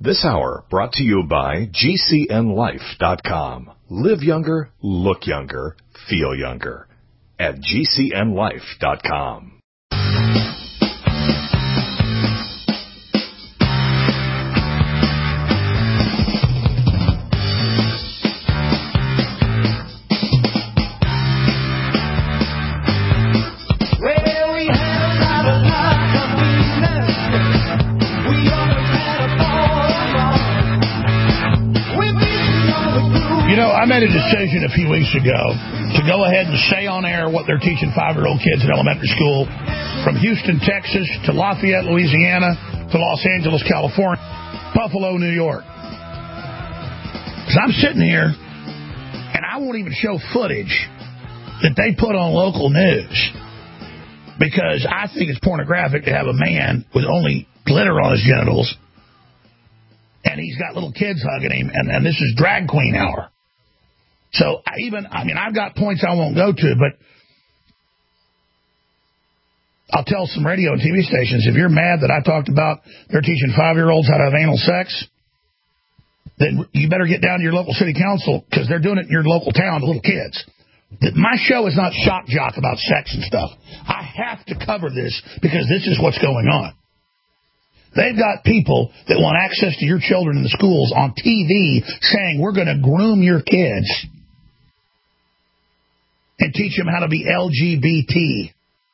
This hour brought to you by GCNLife.com. Live younger, look younger, feel younger. At GCNLife.com. I made a decision a few weeks ago to go ahead and say on air what they're teaching 5-year-old kids in elementary school, from Houston, Texas, to Lafayette, Louisiana, to Los Angeles, California, Buffalo, New York. Because I'm sitting here, and I won't even show footage that they put on local news, because I think it's pornographic to have a man with only glitter on his genitals, and he's got little kids hugging him, and this is drag queen hour. So I've got points I won't go to, but I'll tell some radio and TV stations, if you're mad that I talked about they're teaching 5-year-olds how to have anal sex, then you better get down to your local city council, because they're doing it in your local town to little kids. My show is not shock jock about sex and stuff. I have to cover this because this is what's going on. They've got people that want access to your children in the schools on TV saying we're going to groom your kids and teach them how to be LGBT.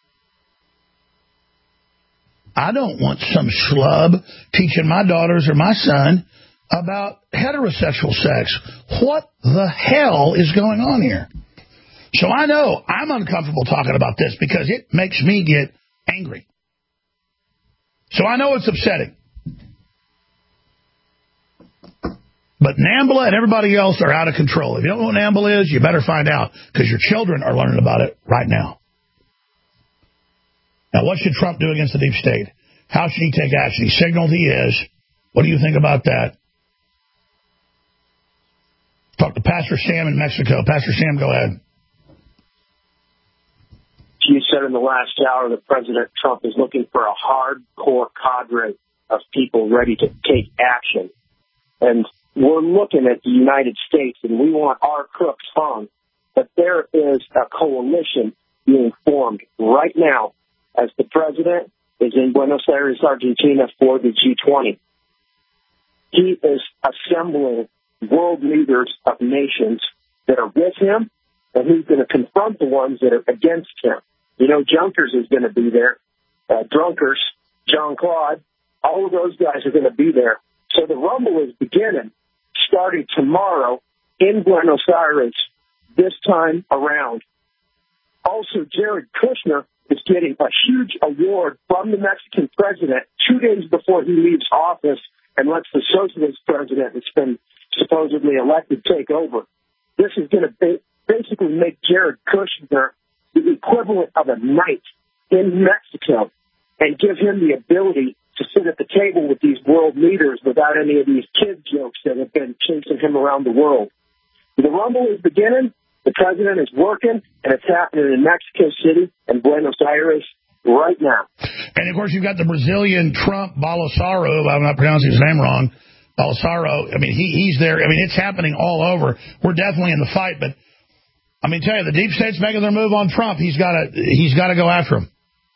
I don't want some schlub teaching my daughters or my son about heterosexual sex. What the hell is going on here? So I know I'm uncomfortable talking about this because it makes me get angry. So I know it's upsetting. But NAMBLA and everybody else are out of control. If you don't know what NAMBLA is, you better find out, because your children are learning about it right now. Now, what should Trump do against the deep state? How should he take action? He signaled he is. What do you think about that? Talk to Pastor Sam in Mexico. Pastor Sam, go ahead. You said in the last hour that President Trump is looking for a hardcore cadre of people ready to take action. And we're looking at the United States, and we want our crooks hung. But there is a coalition being formed right now as the president is in Buenos Aires, Argentina for the G20. He is assembling world leaders of nations that are with him, and he's going to confront the ones that are against him. You know, Junkers is going to be there. Drunkers, John Claude, all of those guys are going to be there. So the rumble is beginning, starting tomorrow in Buenos Aires, this time around. Also, Jared Kushner is getting a huge award from the Mexican president 2 days before he leaves office and lets the socialist president that's been supposedly elected take over. This is going to basically make Jared Kushner the equivalent of a knight in Mexico and give him the ability to sit at the table with these world leaders without any of these kid jokes that have been chasing him around the world. The rumble is beginning. The president is working, and it's happening in Mexico City and Buenos Aires right now. And, of course, you've got the Brazilian Trump Bolsonaro. I'm not pronouncing his name wrong. Bolsonaro. I mean, he's there. I mean, it's happening all over. We're definitely in the fight, but I mean, tell you, the deep state's making their move on Trump. He's got to go after him.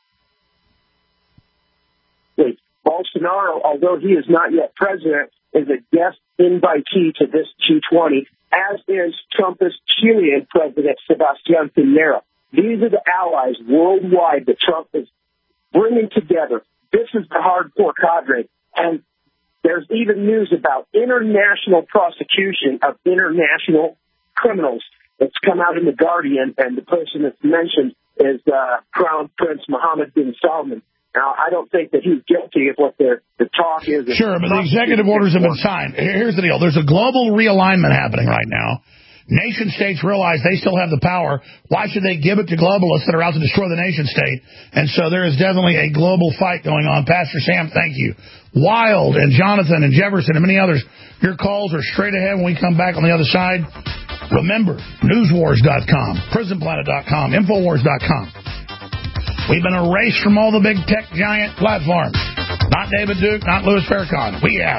Bolsonaro, although he is not yet president, is a guest invitee to this G20, as is Trumpist Chilean President Sebastián Piñera. These are the allies worldwide that Trump is bringing together. This is the hardcore cadre. And there's even news about international prosecution of international criminals. It's come out in The Guardian, and the person that's mentioned is Crown Prince Mohammed bin Salman. Now, I don't think that he's guilty of what the talk is. Sure, but the executive orders have been signed. Here's the deal. There's a global realignment happening right now. Nation states realize they still have the power. Why should they give it to globalists that are out to destroy the nation state? And so there is definitely a global fight going on. Pastor Sam, thank you. Wild and Jonathan and Jefferson and many others, your calls are straight ahead when we come back on the other side. Remember, newswars.com, prisonplanet.com, infowars.com. We've been erased from all the big tech giant platforms. Not David Duke, not Louis Farrakhan. We have.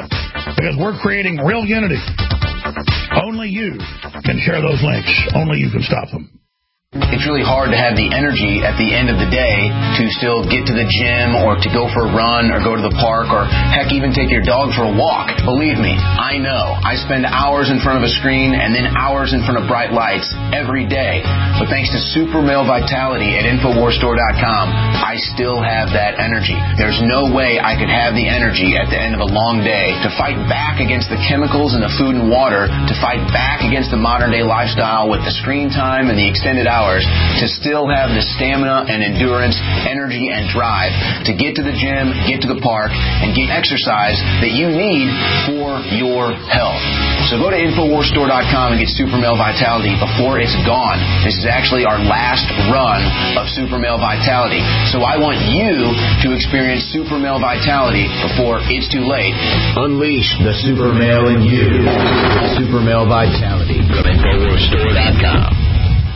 because we're creating real unity. Only you can share those links. Only you can stop them. It's really hard to have the energy at the end of the day to still get to the gym or to go for a run or go to the park or, heck, even take your dog for a walk. Believe me, I know. I spend hours in front of a screen and then hours in front of bright lights every day. But thanks to Super Male Vitality at InfoWarsStore.com, I still have that energy. There's no way I could have the energy at the end of a long day to fight back against the chemicals in the food and water, to fight back against the modern-day lifestyle with the screen time and the extended hours, to still have the stamina and endurance, energy and drive to get to the gym, get to the park, and get exercise that you need for your health. So go to InfoWarsStore.com and get Super Male Vitality before it's gone. This is actually our last run of Super Male Vitality. So I want you to experience Super Male Vitality before it's too late. Unleash the Super Male in you. Super Male Vitality from InfoWarsStore.com.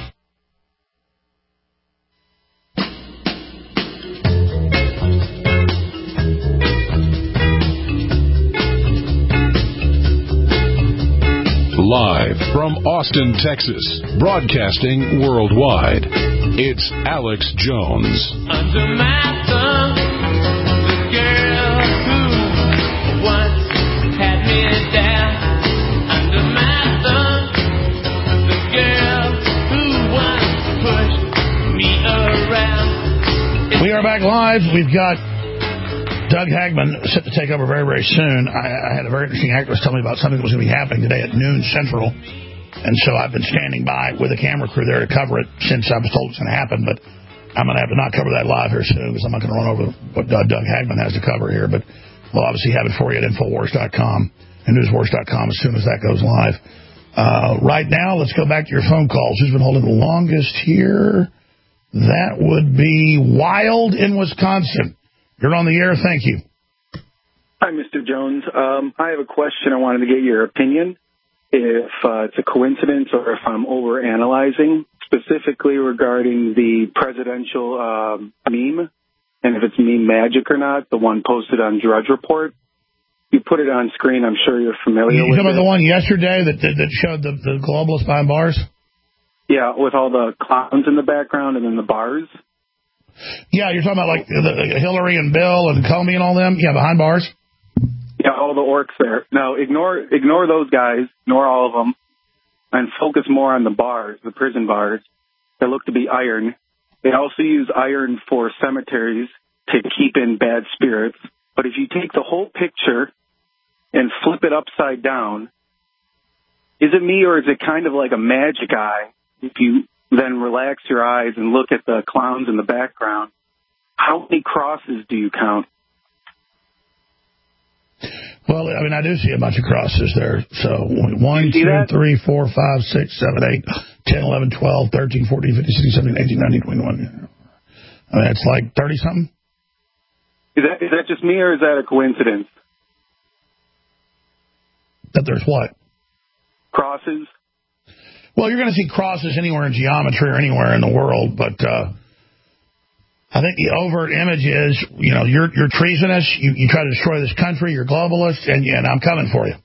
Live from Austin, Texas, broadcasting worldwide, it's Alex Jones. Under my thumb, the girl who once had me down. Under my thumb, the girl who once pushed me around. We are back live. We've got Doug Hagman set to take over very, very soon. I had a very interesting activist tell me about something that was going to be happening today at noon Central. And so I've been standing by with a camera crew there to cover it since I was told it's going to happen. But I'm going to have to not cover that live here soon because I'm not going to run over what Doug Hagman has to cover here. But we'll obviously have it for you at Infowars.com and NewsWars.com as soon as that goes live. Right now, let's go back to your phone calls. Who's been holding the longest here? That would be Wild in Wisconsin. You're on the air. Thank you. Hi, Mr. Jones. I have a question. I wanted to get your opinion. If it's a coincidence or if I'm overanalyzing, specifically regarding the presidential meme, and if it's meme magic or not, the one posted on Drudge Report. You put it on screen. I'm sure you're familiar with it. You talking about the one yesterday that showed the globalists behind bars? Yeah, with all the clowns in the background and then the bars. Yeah, you're talking about like the Hillary and Bill and Comey and all them? Yeah, behind bars? Yeah, all the orcs there. Now, ignore those guys, ignore all of them, and focus more on the bars, the prison bars. They look to be iron. They also use iron for cemeteries to keep in bad spirits. But if you take the whole picture and flip it upside down, is it me or is it kind of like a magic eye? If you then relax your eyes and look at the clowns in the background, how many crosses do you count? Well, I mean, I do see a bunch of crosses there. So 1, 2, 3, 4, 5, 6, 7, 8, 10, 11, 12, 13, 14, 15, 16, 17, 18, 19, 21. I mean, it's like 30-something. Is that just me or is that a coincidence? That there's what? Crosses. Well, you're going to see crosses anywhere in geometry or anywhere in the world, but I think the overt image is, you're treasonous, you try to destroy this country, you're globalist, and I'm coming for you.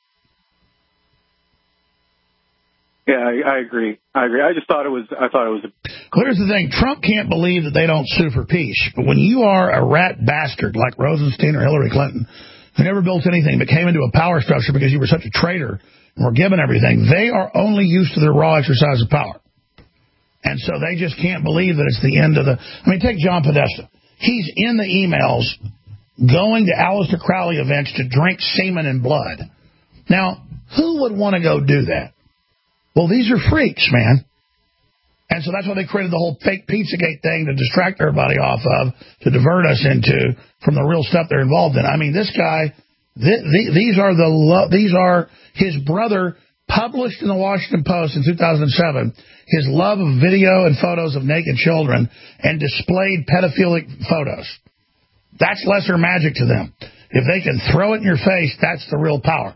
Yeah, I agree. I just thought it was. Well, here's the thing: Trump can't believe that they don't sue for peace. But when you are a rat bastard like Rosenstein or Hillary Clinton, who never built anything but came into a power structure because you were such a traitor and were given everything, they are only used to their raw exercise of power. And so they just can't believe that it's the end of the... I mean, take John Podesta. He's in the emails going to Aleister Crowley events to drink semen and blood. Now, who would want to go do that? Well, these are freaks, man. And so that's why they created the whole fake Pizzagate thing to distract everybody off of, to divert us from the real stuff they're involved in. I mean, this guy, these are his brother published in the Washington Post in 2007, his love of video and photos of naked children and displayed pedophilic photos. That's lesser magic to them. If they can throw it in your face, that's the real power.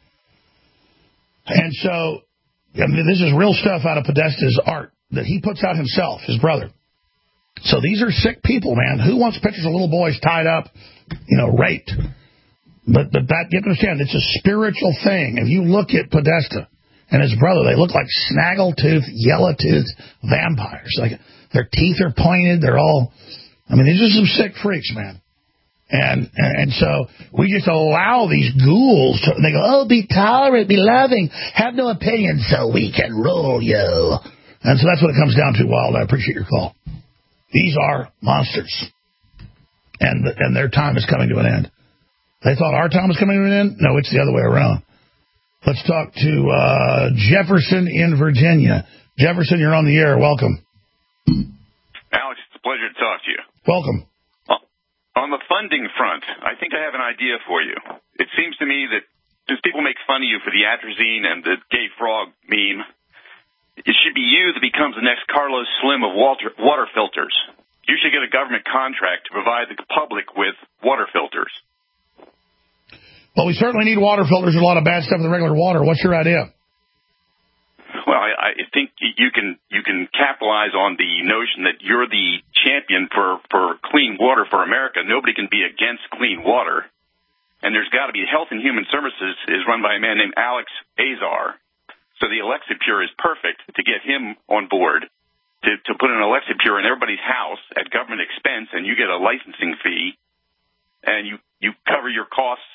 And so, I mean, this is real stuff out of Podesta's art that he puts out himself, his brother. So these are sick people, man. Who wants pictures of little boys tied up, raped? But that, you understand, it's a spiritual thing. If you look at Podesta and his brother, they look like snaggle-toothed, yellow-toothed vampires. Like, their teeth are pointed. They're all, I mean, these are some sick freaks, man. And so we just allow these ghouls to, they go, oh, be tolerant, be loving, have no opinion so we can rule you. And so that's what it comes down to, Wild. I appreciate your call. These are monsters. And their time is coming to an end. They thought our time was coming to an end? No, it's the other way around. Let's talk to Jefferson in Virginia. Jefferson, you're on the air. Welcome. Alex, it's a pleasure to talk to you. Welcome. On the funding front, I think I have an idea for you. It seems to me that since people make fun of you for the atrazine and the gay frog meme, it should be you that becomes the next Carlos Slim of water filters. You should get a government contract to provide the public with water filters. Well, we certainly need water filters. There's a lot of bad stuff in the regular water. What's your idea? Well, I think you can capitalize on the notion that you're the champion for clean water for America. Nobody can be against clean water. And there's got to be Health and Human Services is run by a man named Alex Azar. So the Alexapure is perfect to get him on board to put an Alexapure in everybody's house at government expense, and you get a licensing fee, and you cover your costs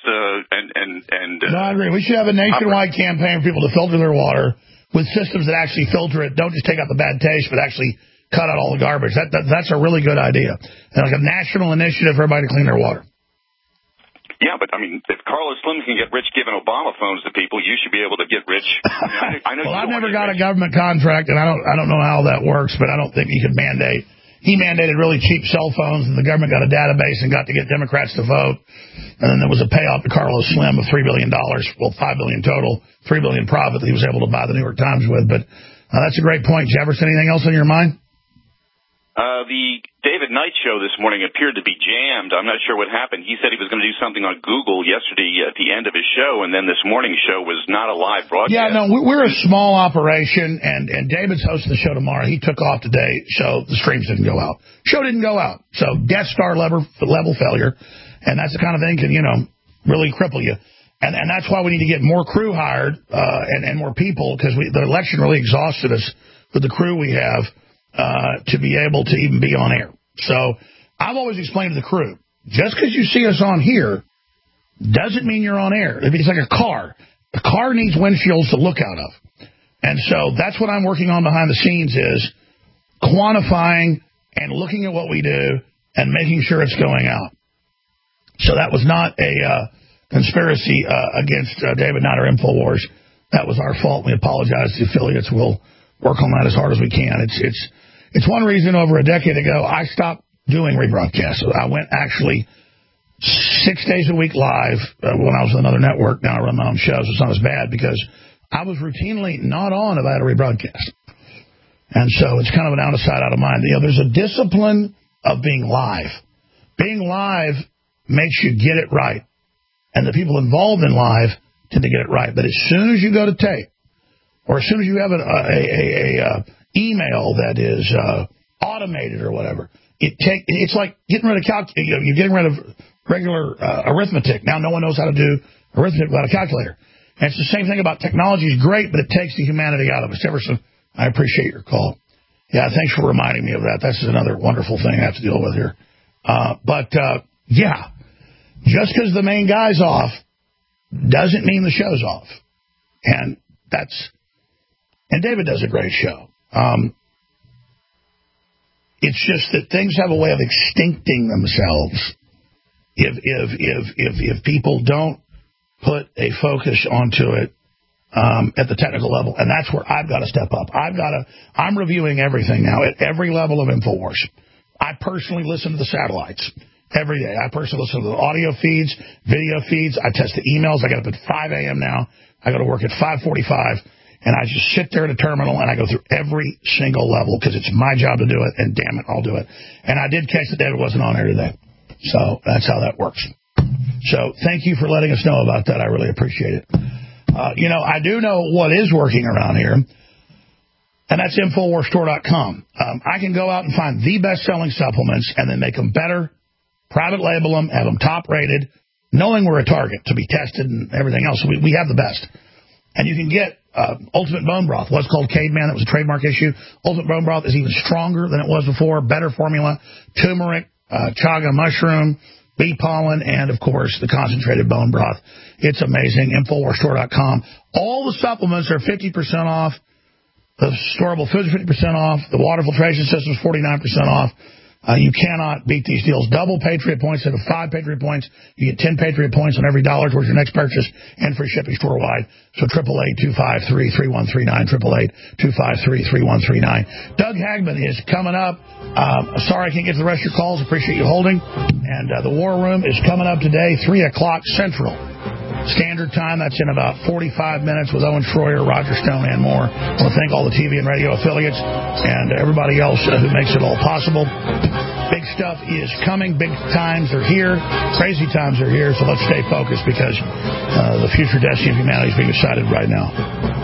No, I agree. We should have a nationwide campaign for people to filter their water with systems that actually filter it. Don't just take out the bad taste, but actually cut out all the garbage. That's a really good idea. And like a national initiative for everybody to clean their water. Yeah, but I mean, if Carlos Slim can get rich giving Obama phones to people, you should be able to get rich. I know well, I've never got a government contract, and I don't know how that works, but I don't think he could mandate. He mandated really cheap cell phones, and the government got a database and got to get Democrats to vote. And then there was a payout to Carlos Slim of $3 billion, well, $5 billion total, $3 billion profit that he was able to buy the New York Times with. But that's a great point. Jefferson, anything else on your mind? The David Knight show this morning appeared to be jammed. I'm not sure what happened. He said he was going to do something on Google yesterday at the end of his show, and then this morning's show was not a live broadcast. Yeah, no, we're a small operation, and David's hosting the show tomorrow. He took off today, so the streams didn't go out. Show didn't go out. So Death Star level failure, and that's the kind of thing can, really cripple you. And that's why we need to get more crew hired and more people, because the election really exhausted us with the crew we have. To be able to even be on air. So I've always explained to the crew, just because you see us on here doesn't mean you're on air. It's like a car. A car needs windshields to look out of. And so that's what I'm working on behind the scenes is quantifying and looking at what we do and making sure it's going out. So that was not a conspiracy against David Knight or InfoWars. That was our fault. We apologize to the affiliates. We'll work on that as hard as we can. It's one reason over a decade ago I stopped doing rebroadcasts. I went actually 6 days a week live when I was on another network. Now I run my own shows. It's not as bad because I was routinely not on if I had a rebroadcast. And so it's kind of an out of sight, out of mind. There's a discipline of being live. Being live makes you get it right. And the people involved in live tend to get it right. But as soon as you go to tape, or as soon as you have an email that is automated or whatever, it's like getting rid of you're getting rid of regular arithmetic. Now no one knows how to do arithmetic without a calculator. And it's the same thing about technology is great, but it takes the humanity out of us. Jefferson, I appreciate your call. Yeah, thanks for reminding me of that. That's another wonderful thing I have to deal with here. Yeah, just because the main guy's off doesn't mean the show's off. And David does a great show. It's just that things have a way of extincting themselves if people don't put a focus onto it at the technical level, and that's where I've got to step up. I'm reviewing everything now at every level of InfoWars. I personally listen to the satellites every day. I personally listen to the audio feeds, video feeds. I test the emails. I get up at 5 a.m. now. I go to work at 5:45. And I just sit there at a terminal, and I go through every single level because it's my job to do it, and damn it, I'll do it. And I did catch that David wasn't on there today. So that's how that works. So thank you for letting us know about that. I really appreciate it. I do know what is working around here, and that's InfoWarsStore.com. I can go out and find the best-selling supplements and then make them better, private label them, have them top-rated, knowing we're a target to be tested and everything else. We have the best. And you can get Ultimate Bone Broth, what's called Caveman, that was a trademark issue. Ultimate Bone Broth is even stronger than it was before, better formula, turmeric, chaga mushroom, bee pollen, and, of course, the concentrated bone broth. It's amazing. InfoWarsStore.com. All the supplements are 50% off. The storable foods are 50% off. The water filtration system is 49% off. You cannot beat these deals. Double Patriot points instead of 5 Patriot points. You get 10 Patriot points on every dollar towards your next purchase and free shipping store-wide. So 888-253-3139, 888-253-3139. Doug Hagman is coming up. Sorry I can't get to the rest of your calls. Appreciate you holding. And the War Room is coming up today, 3 o'clock Central Standard Time. That's in about 45 minutes with Owen Schroyer, Roger Stone, and more. I want to thank all the TV and radio affiliates and everybody else who makes it all possible. Big stuff is coming. Big times are here. Crazy times are here. So let's stay focused because the future destiny of humanity is being decided right now.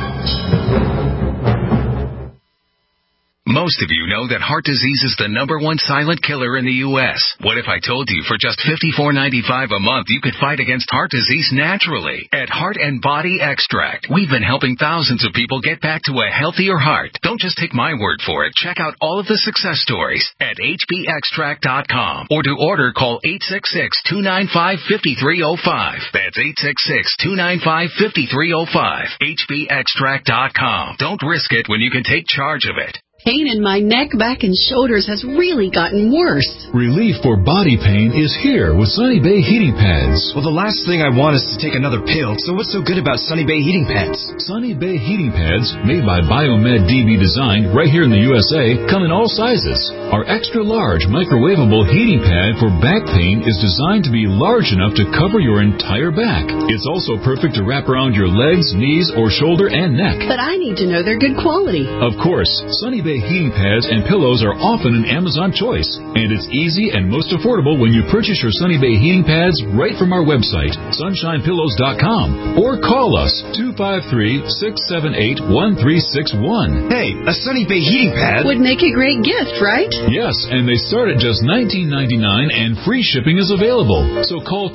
Most of you know that heart disease is the #1 silent killer in the U.S. What if I told you for just $54.95 a month you could fight against heart disease naturally? At Heart and Body Extract, we've been helping thousands of people get back to a healthier heart. Don't just take my word for it. Check out all of the success stories at hbextract.com. Or to order, call 866-295-5305. That's 866-295-5305. hbextract.com. Don't risk it when you can take charge of it. Pain in my neck, back, and shoulders has really gotten worse. Relief for body pain is here with Sunny Bay Heating Pads. Well, the last thing I want is to take another pill, so what's so good about Sunny Bay Heating Pads? Sunny Bay Heating Pads, made by Biomed DB Design right here in the USA, come in all sizes. Our extra-large microwavable heating pad for back pain is designed to be large enough to cover your entire back. It's also perfect to wrap around your legs, knees, or shoulder and neck. But I need to know they're good quality. Of course, Sunny Bay heating pads and pillows are often an Amazon choice, and it's easy and most affordable when you purchase your Sunny Bay heating pads right from our website, sunshinepillows.com, or call us 253-678-1361. Hey, a Sunny Bay heating pad would make a great gift, right? Yes, and they start at just $19.99 and free shipping is available. So call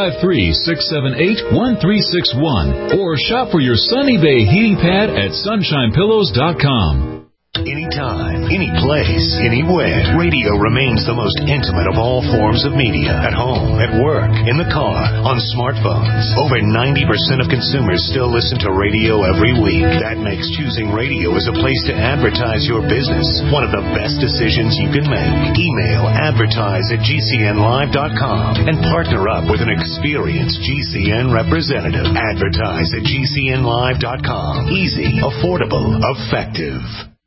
253-678-1361 or shop for your Sunny Bay heating pad at sunshinepillows.com. Anytime, any place, anywhere. Radio remains the most intimate of all forms of media. At home, at work, in the car, on smartphones. Over 90% of consumers still listen to radio every week. That makes choosing radio as a place to advertise your business one of the best decisions you can make. Email advertise@gcnlive.com and partner up with an experienced GCN representative. Advertise@gcnlive.com. Easy, affordable, effective.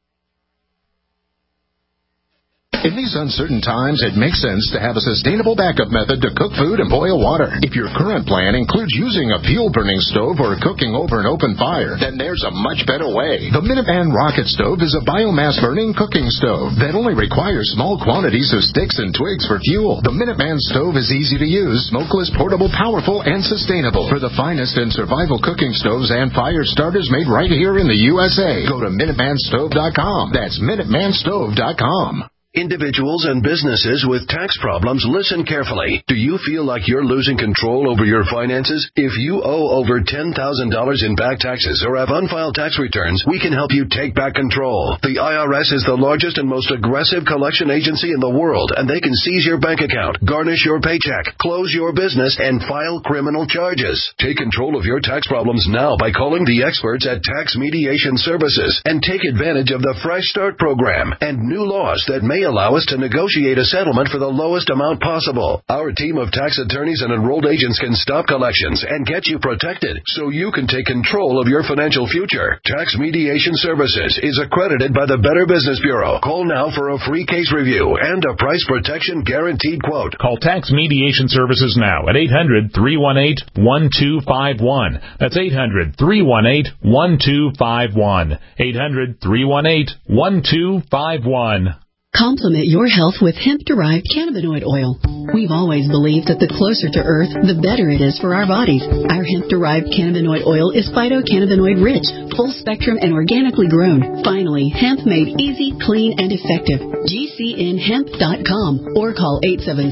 In these uncertain times, it makes sense to have a sustainable backup method to cook food and boil water. If your current plan includes using a fuel-burning stove or cooking over an open fire, then there's a much better way. The Minuteman Rocket Stove is a biomass-burning cooking stove that only requires small quantities of sticks and twigs for fuel. The Minuteman Stove is easy to use, smokeless, portable, powerful, and sustainable. For the finest in survival cooking stoves and fire starters made right here in the USA, go to MinutemanStove.com. That's MinutemanStove.com. Individuals and businesses with tax problems, listen carefully. Do you feel like you're losing control over your finances? If you owe over $10,000 in back taxes or have unfiled tax returns, we can help you take back control. The IRS is the largest and most aggressive collection agency in the world, and they can seize your bank account, garnish your paycheck, close your business, and file criminal charges. Take control of your tax problems now by calling the experts at Tax Mediation Services and take advantage of the Fresh Start program and new laws that may allow us to negotiate a settlement for the lowest amount possible. Our team of tax attorneys and enrolled agents can stop collections and get you protected so you can take control of your financial future. Tax Mediation Services is accredited by the Better Business Bureau. Call now for a free case review and a price protection guaranteed quote. Call Tax Mediation Services now at 800-318-1251. That's 800-318-1251. 800-318-1251. Complement your health with hemp-derived cannabinoid oil. We've always believed that the closer to Earth, the better it is for our bodies. Our hemp-derived cannabinoid oil is phytocannabinoid-rich, full-spectrum, and organically grown. Finally, hemp made easy, clean, and effective. GCNhemp.com or call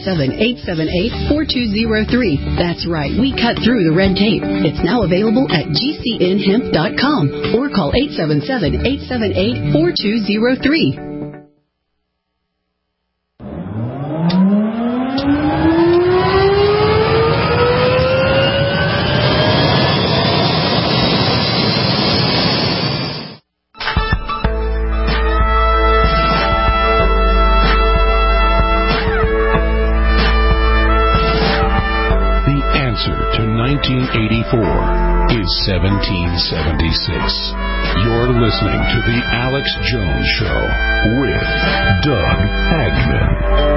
877-878-4203. That's right, we cut through the red tape. It's now available at GCNhemp.com or call 877-878-4203. To 1984 is 1776. You're listening to The Alex Jones Show with Doug Hagman.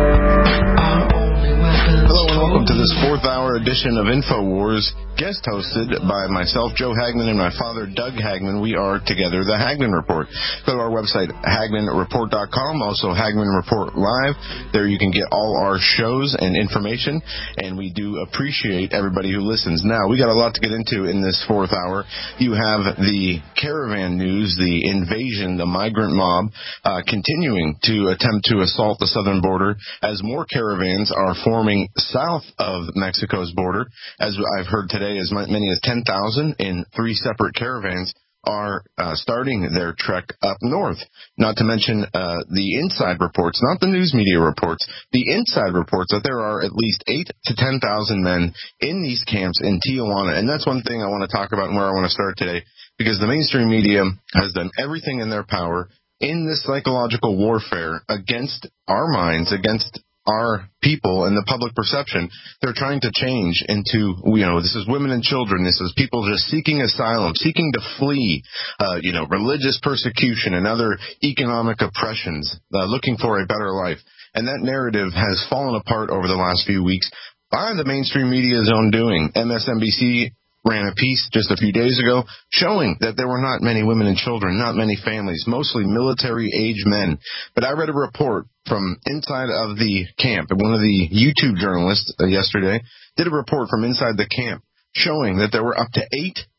Hello and welcome to this fourth hour edition of InfoWars, guest hosted by myself, Joe Hagman, and my father, Doug Hagman. We are together, the Hagman Report. Go to our website, HagmanReport.com, also Hagman Report Live. There you can get all our shows and information, and we do appreciate everybody who listens. Now, we got a lot to get into in this fourth hour. You have the caravan news, the invasion, the migrant mob, continuing to attempt to assault the southern border as more caravans are forming south of Mexico's border. As I've heard today, as many as 10,000 in 3 separate caravans are starting their trek up north. Not to mention the inside reports, not the news media reports, the inside reports that there are at least 8,000 to 10,000 men in these camps in Tijuana. And that's one thing I want to talk about and where I want to start today, because the mainstream media has done everything in their power in this psychological warfare against our minds, against our people and the public perception. They're trying to change into, this is women and children. This is people just seeking asylum, seeking to flee, religious persecution and other economic oppressions, looking for a better life. And that narrative has fallen apart over the last few weeks by the mainstream media's own doing. MSNBC ran a piece just a few days ago showing that there were not many women and children, not many families, mostly military-age men. But I read a report from inside of the camp, and one of the YouTube journalists yesterday did a report from inside the camp showing that there were up to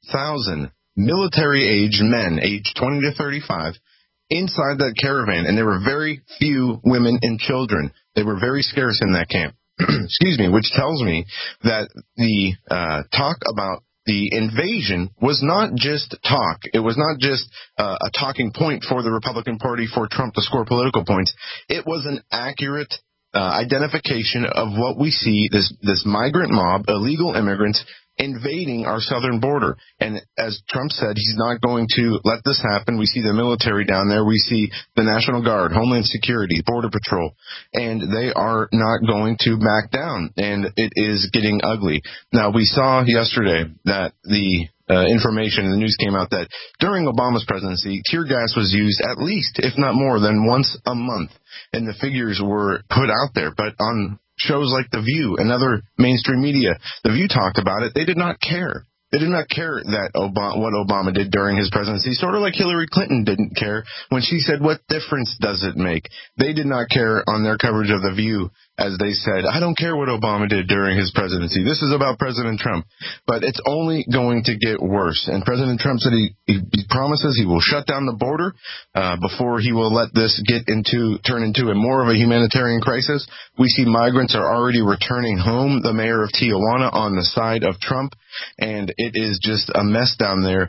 8,000 military-age men, aged 20 to 35, inside that caravan, and there were very few women and children. They were very scarce in that camp. Excuse me, which tells me that the talk about the invasion was not just talk. It was not just a talking point for the Republican Party for Trump to score political points. It was an accurate identification of what we see, this migrant mob, illegal immigrants, invading our southern border. And as Trump said, he's not going to let this happen. We see the military down there. We see the National Guard, Homeland Security, Border Patrol, and they are not going to back down. And it is getting ugly. Now, we saw yesterday that the information in the news came out that during Obama's presidency, tear gas was used at least, if not more than once a month. And the figures were put out there. But on shows like The View and other mainstream media, The View talked about it. They did not care. They did not care that what Obama did during his presidency, sort of like Hillary Clinton didn't care when she said, "What difference does it make?" They did not care on their coverage of The View, as they said, "I don't care what Obama did during his presidency. This is about President Trump." But it's only going to get worse. And President Trump said he promises he will shut down the border before he will let this turn into a more of a humanitarian crisis. We see migrants are already returning home. The mayor of Tijuana on the side of Trump. And it is just a mess down there.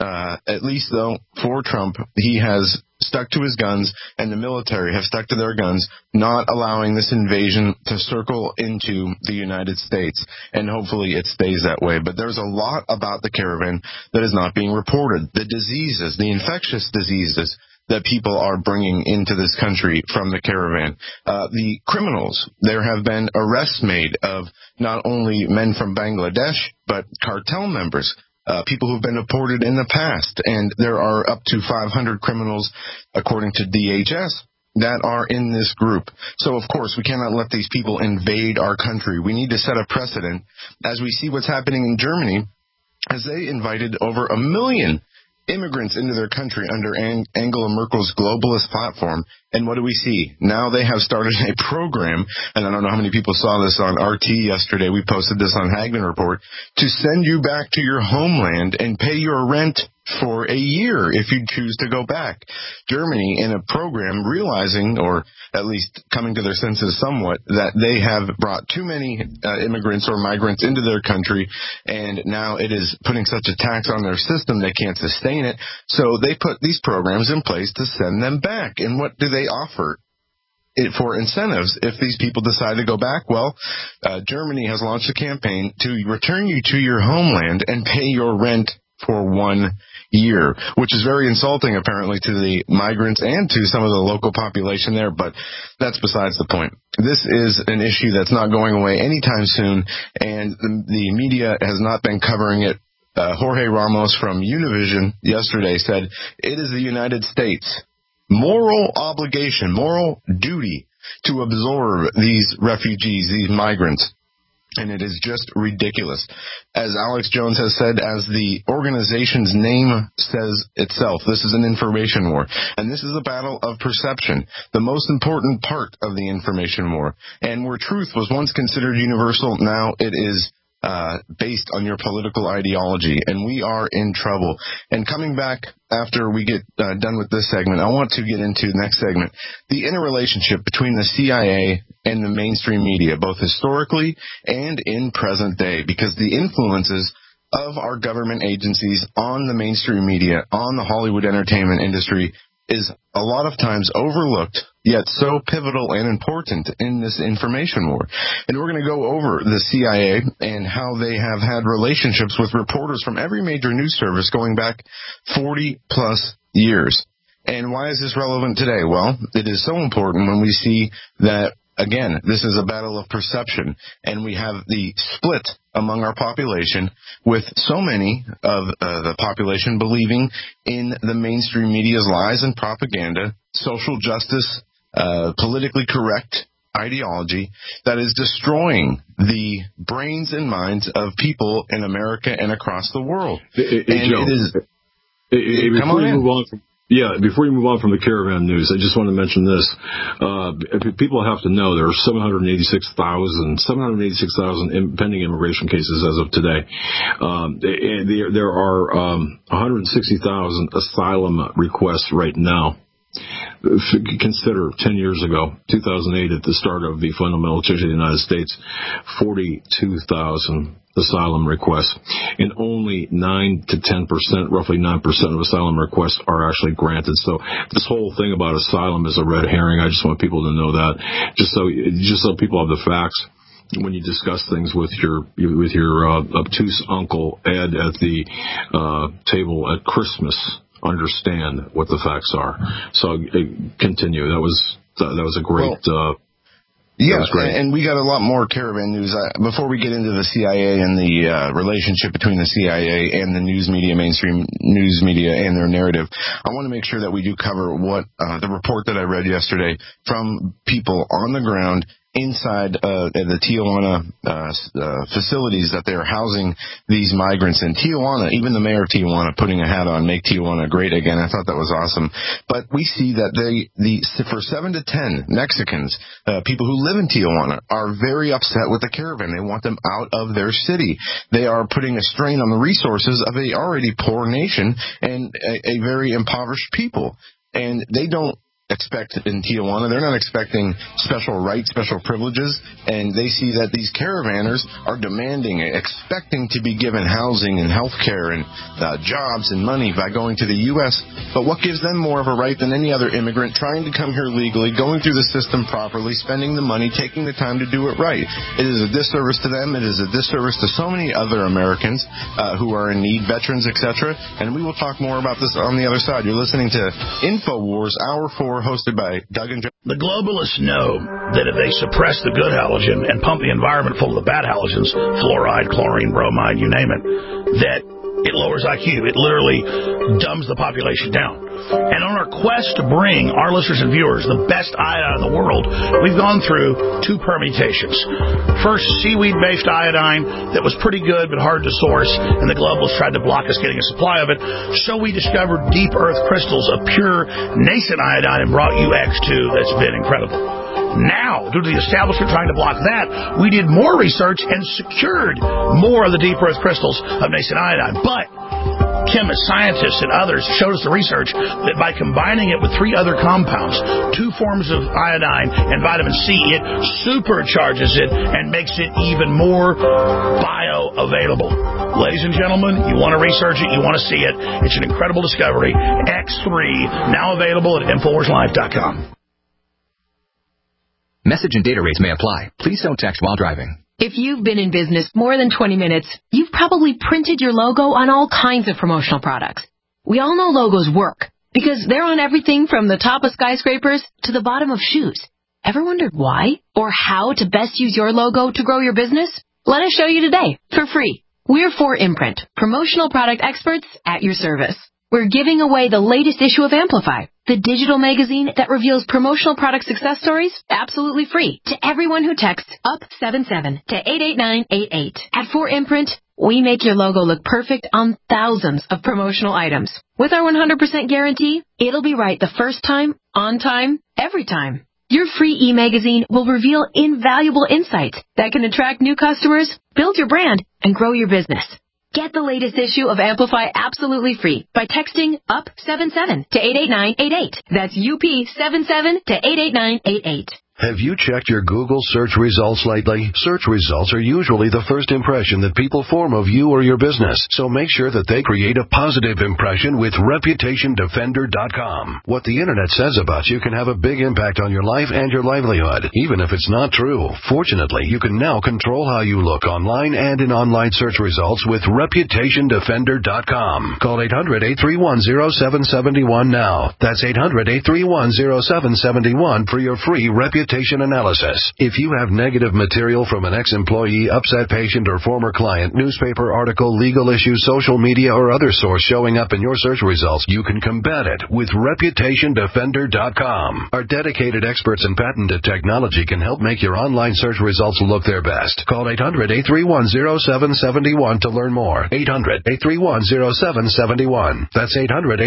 At least, though, for Trump, he has stuck to his guns, and the military have stuck to their guns, not allowing this invasion to circle into the United States. And hopefully it stays that way. But there's a lot about the caravan that is not being reported. The diseases, the infectious diseases that people are bringing into this country from the caravan. The criminals, there have been arrests made of not only men from Bangladesh, but cartel members, people who've been deported in the past. And there are up to 500 criminals, according to DHS, that are in this group. So, of course, we cannot let these people invade our country. We need to set a precedent as we see what's happening in Germany, as they invited over 1 million immigrants into their country under Angela Merkel's globalist platform. And what do we see? Now they have started a program, and I don't know how many people saw this on RT yesterday. We posted this on Hagman Report, to send you back to your homeland and pay your rent for a year if you choose to go back. Germany, in a program, realizing, or at least coming to their senses somewhat, that they have brought too many immigrants or migrants into their country, and now it is putting such a tax on their system they can't sustain it. So they put these programs in place to send them back. And what do they offer for incentives if these people decide to go back? Well, Germany has launched a campaign to return you to your homeland and pay your rent for 1 year, which is very insulting, apparently, to the migrants and to some of the local population there, but that's besides the point. This is an issue that's not going away anytime soon, and the media has not been covering it. Jorge Ramos from Univision yesterday said, it is the United States' moral obligation, moral duty to absorb these refugees, these migrants. And it is just ridiculous. As Alex Jones has said, as the organization's name says itself, this is an information war. And this is a battle of perception, the most important part of the information war. And where truth was once considered universal, now it is based on your political ideology, and we are in trouble. And coming back after we get done with this segment, I want to get into the next segment, the interrelationship between the CIA and the mainstream media, both historically and in present day, because the influences of our government agencies on the mainstream media, on the Hollywood entertainment industry, is a lot of times overlooked, yet so pivotal and important in this information war. And we're going to go over the CIA and how they have had relationships with reporters from every major news service going back 40-plus years. And why is this relevant today? Well, it is so important when we see that, again, this is a battle of perception, and we have the split among our population, with so many of the population believing in the mainstream media's lies and propaganda, social justice, politically correct ideology that is destroying the brains and minds of people in America and across the world. Before you move on from the caravan news, I just want to mention this. People have to know there are 786,000 pending immigration cases as of today. There are 160,000 asylum requests right now. Consider 10 years ago, 2008, at the start of the fundamental change of the United States, 42,000 asylum requests, and only 9 to 10%, roughly 9% of asylum requests are actually granted. So this whole thing about asylum is a red herring. I just want people to know that, just so people have the facts. When you discuss things with your obtuse uncle Ed at the table at Christmas, understand what the facts are. So continue. That was a great. Yes, and we got a lot more caravan news. Before we get into the CIA and the relationship between the CIA and the news media, mainstream news media, and their narrative, I want to make sure that we do cover what the report that I read yesterday from people on the ground inside the Tijuana facilities that they are housing these migrants in. Tijuana, even the mayor of Tijuana putting a hat on, make Tijuana great again. I thought that was awesome. But we see that for 7 to 10 Mexicans, people who live in Tijuana, are very upset with the caravan. They want them out of their city. They are putting a strain on the resources of a already poor nation and a very impoverished people. And they don't expect in Tijuana. They're not expecting special rights, special privileges, and they see that these caravanners are demanding, expecting to be given housing and health care and jobs and money by going to the U.S. But what gives them more of a right than any other immigrant trying to come here legally, going through the system properly, spending the money, taking the time to do it right? It is a disservice to them. It is a disservice to so many other Americans who are in need, veterans, etc. And we will talk more about this on the other side. You're listening to InfoWars Hour 4, hosted by Doug and Joe. The globalists know that if they suppress the good halogen and pump the environment full of the bad halogens, fluoride, chlorine, bromide, you name it, that it lowers IQ. It literally dumbs the population down. And on our quest to bring our listeners and viewers the best iodine in the world, we've gone through 2 permutations. First, seaweed-based iodine that was pretty good but hard to source, and the globalists tried to block us getting a supply of it. So we discovered deep earth crystals of pure nascent iodine and brought you X2 that's been incredible. Now, due to the establishment trying to block that, we did more research and secured more of the deep earth crystals of nascent iodine. But chemists, scientists, and others showed us the research that by combining it with 3 other compounds, 2 forms of iodine and vitamin C, it supercharges it and makes it even more bioavailable. Ladies and gentlemen, you want to research it, you want to see it. It's an incredible discovery. X3, now available at InfoWarsLife.com. Message and data rates may apply. Please don't text while driving. If you've been in business more than 20 minutes, you've probably printed your logo on all kinds of promotional products. We all know logos work because they're on everything from the top of skyscrapers to the bottom of shoes. Ever wondered why or how to best use your logo to grow your business? Let us show you today for free. We're 4imprint, promotional product experts at your service. We're giving away the latest issue of Amplify, the digital magazine that reveals promotional product success stories absolutely free to everyone who texts UP77 to 88988. At 4imprint, we make your logo look perfect on thousands of promotional items. With our 100% guarantee, it'll be right the first time, on time, every time. Your free e-magazine will reveal invaluable insights that can attract new customers, build your brand, and grow your business. Get the latest issue of Amplify absolutely free by texting UP77 to 88988. That's UP77 to 88988. Have you checked your Google search results lately? Search results are usually the first impression that people form of you or your business, so make sure that they create a positive impression with ReputationDefender.com. What the internet says about you can have a big impact on your life and your livelihood, even if it's not true. Fortunately, you can now control how you look online and in online search results with ReputationDefender.com. Call 800-831-0771 now. That's 800-831-0771 for your free reputation analysis. If you have negative material from an ex-employee, upset patient, or former client, newspaper article, legal issue, social media, or other source showing up in your search results, you can combat it with ReputationDefender.com. Our dedicated experts in patented technology can help make your online search results look their best. Call 800-831-0771 to learn more. 800-831-0771. That's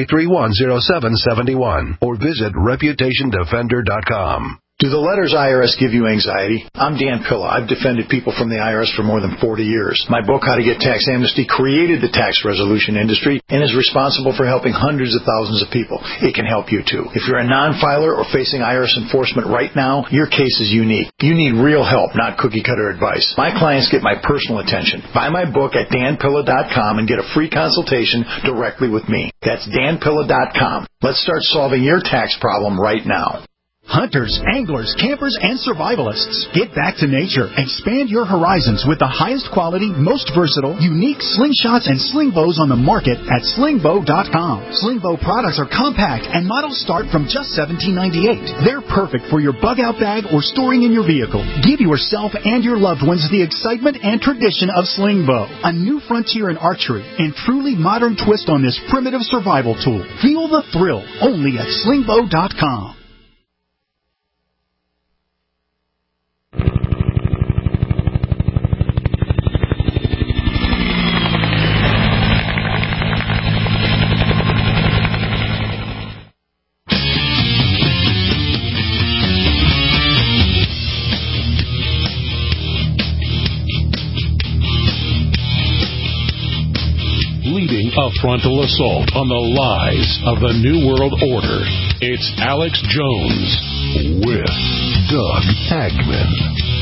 800-831-0771. Or visit ReputationDefender.com. Do the letters IRS give you anxiety? I'm Dan Pilla. I've defended people from the IRS for more than 40 years. My book, How to Get Tax Amnesty, created the tax resolution industry and is responsible for helping hundreds of thousands of people. It can help you, too. If you're a non-filer or facing IRS enforcement right now, your case is unique. You need real help, not cookie-cutter advice. My clients get my personal attention. Buy my book at danpilla.com and get a free consultation directly with me. That's danpilla.com. Let's start solving your tax problem right now. Hunters, anglers, campers, and survivalists. Get back to nature. Expand your horizons with the highest quality, most versatile, unique slingshots and sling bows on the market at slingbow.com. Slingbow products are compact and models start from just $17.98. They're perfect for your bug-out bag or storing in your vehicle. Give yourself and your loved ones the excitement and tradition of Slingbow, a new frontier in archery and truly modern twist on this primitive survival tool. Feel the thrill only at slingbow.com. A frontal assault on the lies of the New World Order. It's Alex Jones with Doug Hagman.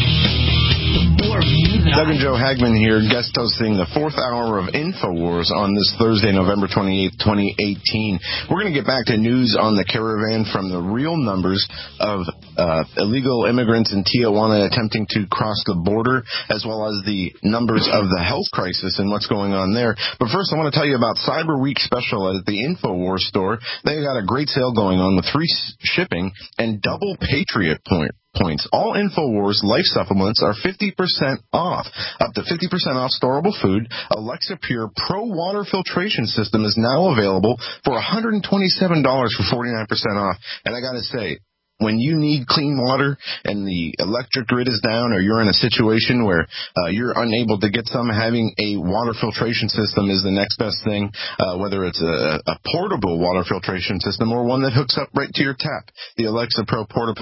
Doug and Joe Hagman here, guest hosting the 4th hour of InfoWars on this Thursday, November 28th, 2018. We're going to get back to news on the caravan from the real numbers of illegal immigrants in Tijuana attempting to cross the border, as well as the numbers of the health crisis and what's going on there. But first, I want to tell you about Cyber Week special at the InfoWars store. They got a great sale going on with free shipping and double Patriot points. All InfoWars life supplements are 50% off. Up to 50% off storable food. Alexa Pure Pro Water Filtration System is now available for $127 for 49% off. And I got to say, when you need clean water and the electric grid is down, or you're in a situation where you're unable to get some, having a water filtration system is the next best thing, whether it's a portable water filtration system or one that hooks up right to your tap. The Alexa Pro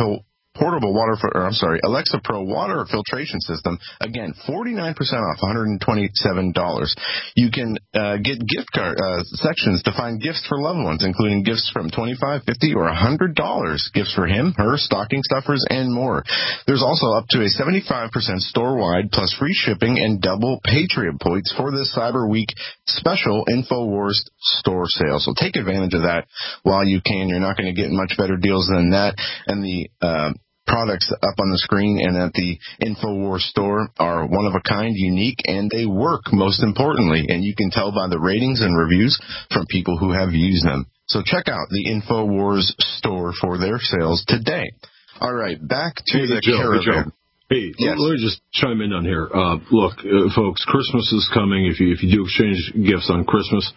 Alexa Pro Water Filtration System, again, 49% off, $127. You can get gift card sections to find gifts for loved ones, including gifts from $25, $50, or $100. Gifts for him, her, stocking stuffers, and more. There's also up to a 75% store-wide plus free shipping and double Patriot points for this Cyber Week special InfoWars store sale. So take advantage of that while you can. You're not going to get much better deals than that. And the products up on the screen and at the InfoWars store are one of a kind, unique, and they work, most importantly. And you can tell by the ratings and reviews from people who have used them. So check out the InfoWars store for their sales today. All right, back to the caravan. Hey, yes. Let me just chime in on here. Look, folks, Christmas is coming. If you do exchange gifts on Christmas,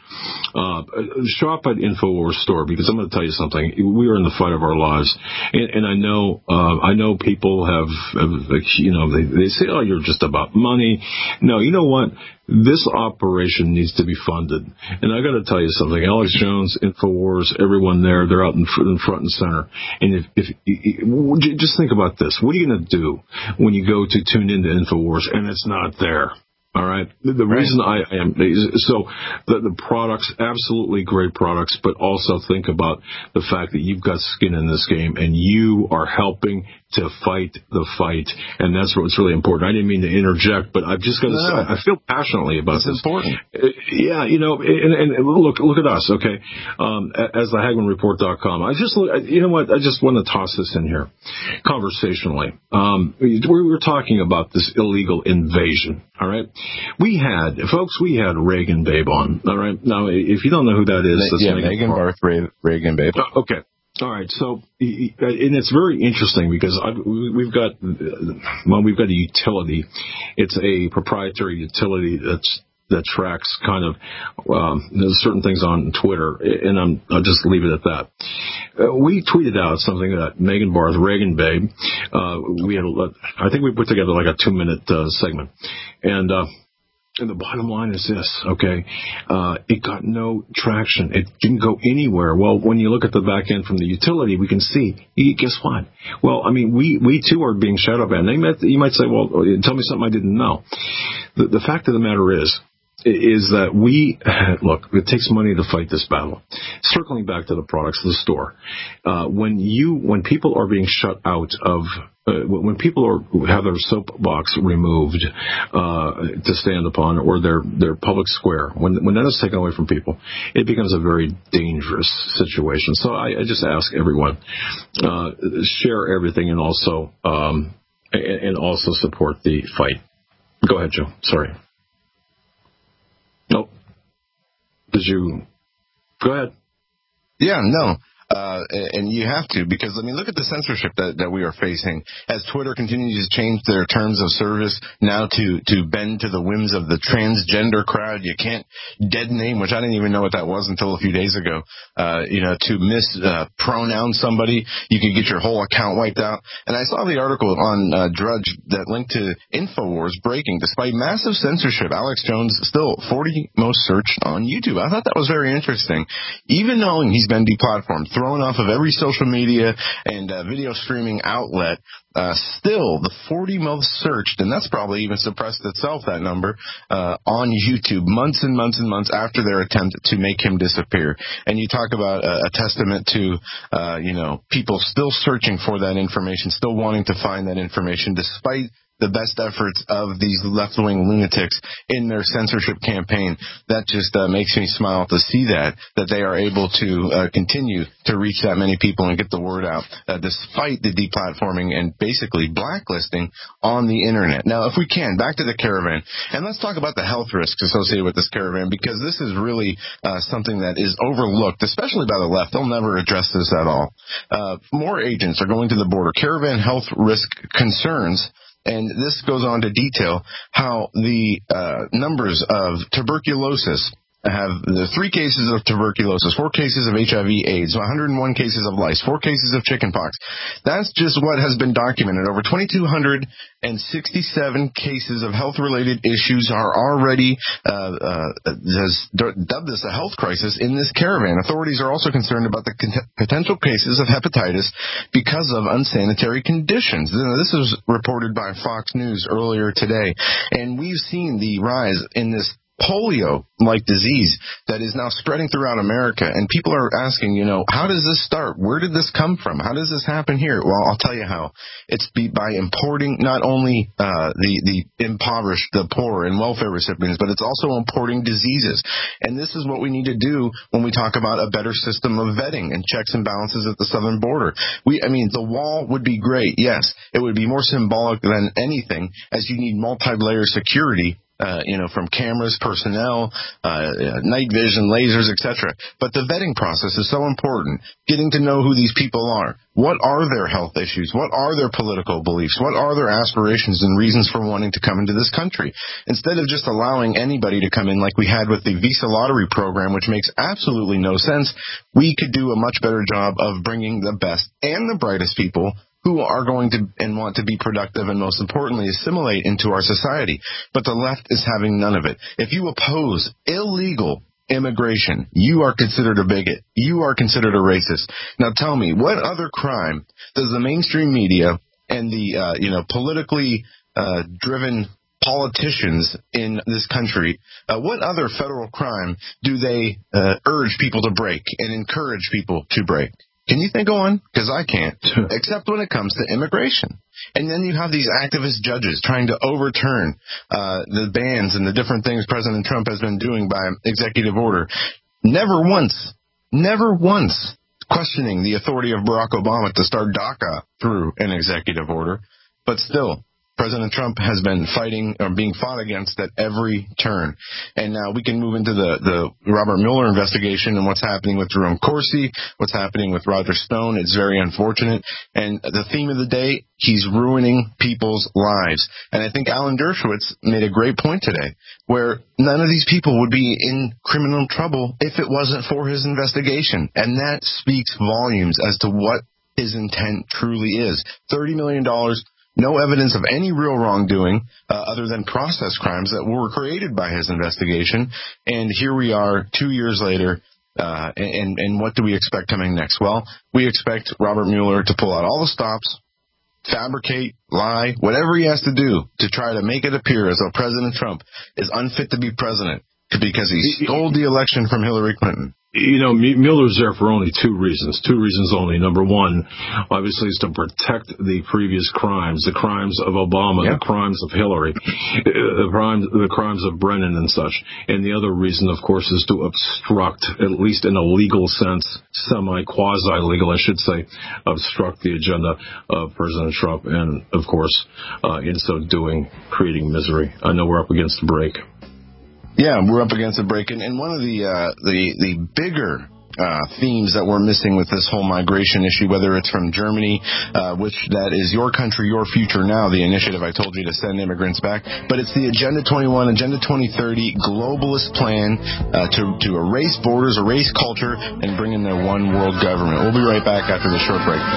shop at InfoWars store, because I'm going to tell you something. We are in the fight of our lives, and I know people have they say, oh, you're just about money. No, you know what? This operation needs to be funded. And I got to tell you something. Alex Jones, InfoWars, everyone there, they're out in front and center. And if just think about this. What are you going to do when you go to tune into InfoWars and it's not there? All right. The reason I am so the products, absolutely great products, but also think about the fact that you've got skin in this game and you are helping to fight the fight, and that's what's really important. I didn't mean to interject, but I've just got to say, I feel passionately about this. It's important. Yeah, and look at us, okay? As the HagmannReport.com, I just want to toss this in here conversationally. We were talking about this illegal invasion. All right, we had Reagan Babe on. All right, now if you don't know who that is, that's Megan Barth, Reagan Babe. Okay. All right, so and it's very interesting because we've got a utility. It's a proprietary utility that tracks kind of there's certain things on Twitter, and I'll just leave it at that. We tweeted out something that Megan Barth, Reagan Babe. I think we put together like a 2-minute segment, and the bottom line is this, okay? It got no traction. It didn't go anywhere. Well, when you look at the back end from the utility, we can see, guess what? Well, I mean, we too are being shadow banned. You might say, well, tell me something I didn't know. The fact of the matter is that look, it takes money to fight this battle. Circling back to the products of the store, when people are being shut out of, when people have their soapbox removed to stand upon, or their public square, when that is taken away from people, it becomes a very dangerous situation. So I just ask everyone, share everything, and also support the fight. Go ahead, Joe. Sorry. Nope. Did you? Go ahead. Yeah, no. And you have to, because, I mean, look at the censorship that we are facing as Twitter continues to change their terms of service now to bend to the whims of the transgender crowd. You can't dead name, which I didn't even know what that was until a few days ago. To mispronoun somebody, you could get your whole account wiped out. And I saw the article on Drudge that linked to InfoWars breaking. Despite massive censorship, Alex Jones still 40 most searched on YouTube. I thought that was very interesting. Even knowing he's been deplatformed, thrown off of every social media and video streaming outlet, still the 40 most searched, and that's probably even suppressed itself, that number, on YouTube, months and months and months after their attempt to make him disappear. And you talk about a testament to, people still searching for that information, still wanting to find that information, despite the best efforts of these left-wing lunatics in their censorship campaign. That just makes me smile to see that they are able to continue to reach that many people and get the word out, despite the deplatforming and basically blacklisting on the internet. Now, if we can, back to the caravan, and let's talk about the health risks associated with this caravan, because this is really something that is overlooked, especially by the left. They'll never address this at all. More agents are going to the border. Caravan health risk concerns. And this goes on to detail how the numbers of tuberculosis have the 3 cases of tuberculosis, 4 cases of HIV/AIDS, 101 cases of lice, 4 cases of chickenpox. That's just what has been documented. Over 2,267 cases of health-related issues are already has dubbed this a health crisis in this caravan. Authorities are also concerned about the potential cases of hepatitis because of unsanitary conditions. This was reported by Fox News earlier today, and we've seen the rise in this polio-like disease that is now spreading throughout America. And people are asking, how does this start? Where did this come from? How does this happen here? Well, I'll tell you how. It's by importing not only the impoverished, the poor, and welfare recipients, but it's also importing diseases. And this is what we need to do when we talk about a better system of vetting and checks and balances at the southern border. The wall would be great, yes. It would be more symbolic than anything, as you need multi-layer security. From cameras, personnel, night vision, lasers, etc. But the vetting process is so important. Getting to know who these people are. What are their health issues? What are their political beliefs? What are their aspirations and reasons for wanting to come into this country? Instead of just allowing anybody to come in like we had with the Visa Lottery program, which makes absolutely no sense, we could do a much better job of bringing the best and the brightest people who are going to and want to be productive and, most importantly, assimilate into our society. But the left is having none of it. If you oppose illegal immigration, you are considered a bigot. You are considered a racist. Now tell me, what other crime does the mainstream media and the politically driven politicians in this country, what other federal crime do they urge people to break and encourage people to break? Can you think of one? Because I can't, except when it comes to immigration. And then you have these activist judges trying to overturn the bans and the different things President Trump has been doing by executive order. Never once questioning the authority of Barack Obama to start DACA through an executive order. But still, President Trump has been fighting or being fought against at every turn. And now we can move into the Robert Mueller investigation and what's happening with Jerome Corsi, what's happening with Roger Stone. It's very unfortunate. And the theme of the day, he's ruining people's lives. And I think Alan Dershowitz made a great point today, where none of these people would be in criminal trouble if it wasn't for his investigation. And that speaks volumes as to what his intent truly is. $30 million. No evidence of any real wrongdoing other than process crimes that were created by his investigation. And here we are 2 years later, and what do we expect coming next? Well, we expect Robert Mueller to pull out all the stops, fabricate, lie, whatever he has to do to try to make it appear as though President Trump is unfit to be president because he stole the election from Hillary Clinton. Mueller's there for only two reasons only. Number one, obviously, is to protect the previous crimes, the crimes of Obama, the crimes of Hillary, the crimes of Brennan and such. And the other reason, of course, is to obstruct, at least in a legal sense, quasi-legal, I should say, obstruct the agenda of President Trump and, of course, in so doing, creating misery. I know we're up against the break. Yeah, we're up against a break. And one of the bigger themes that we're missing with this whole migration issue, whether it's from Germany, which that is Your Country, Your Future Now, the initiative I told you to send immigrants back, but it's the Agenda 21, Agenda 2030 globalist plan to erase borders, erase culture, and bring in their one world government. We'll be right back after the short break.